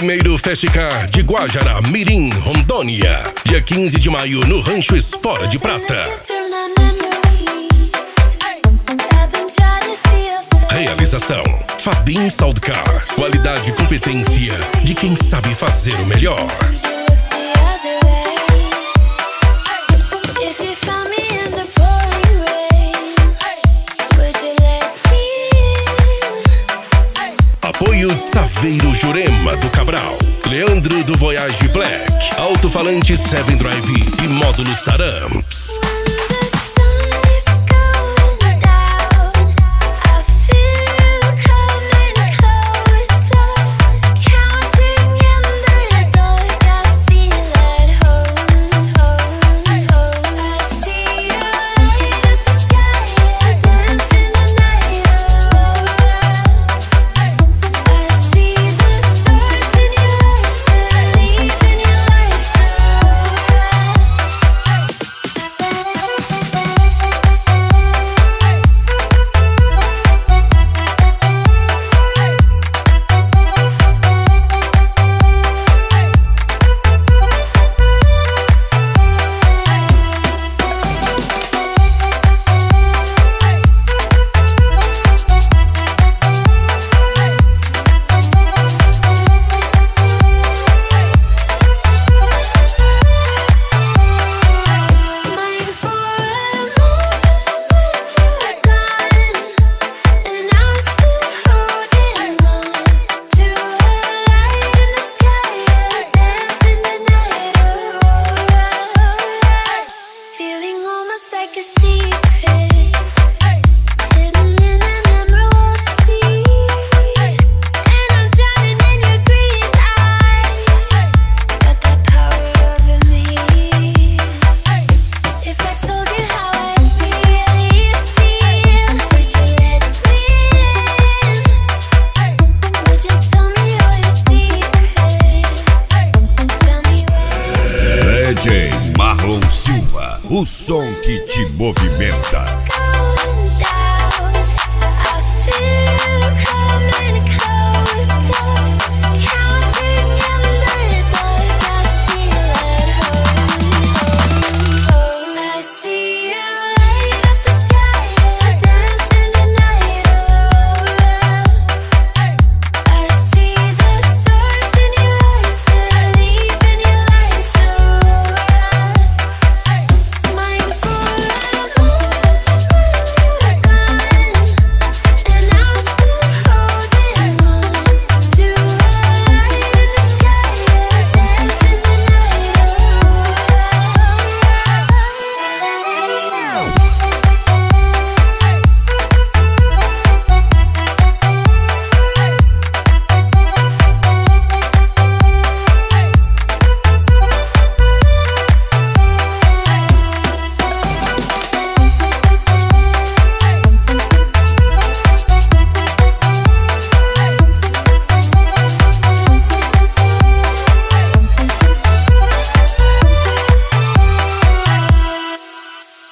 Primeiro Festicar de Guajará Mirim, Rondônia. Dia 15 de maio no Rancho Espora de Prata. Realização Fabim Soundcar. Qualidade e competência de quem sabe fazer o melhor. Apoio Saveiro Jurema do Cabral, Leandro do Voyage Black, Alto-falante 7 Drive e módulos Taramps. DJ Marlon Silva, o som que te movimenta.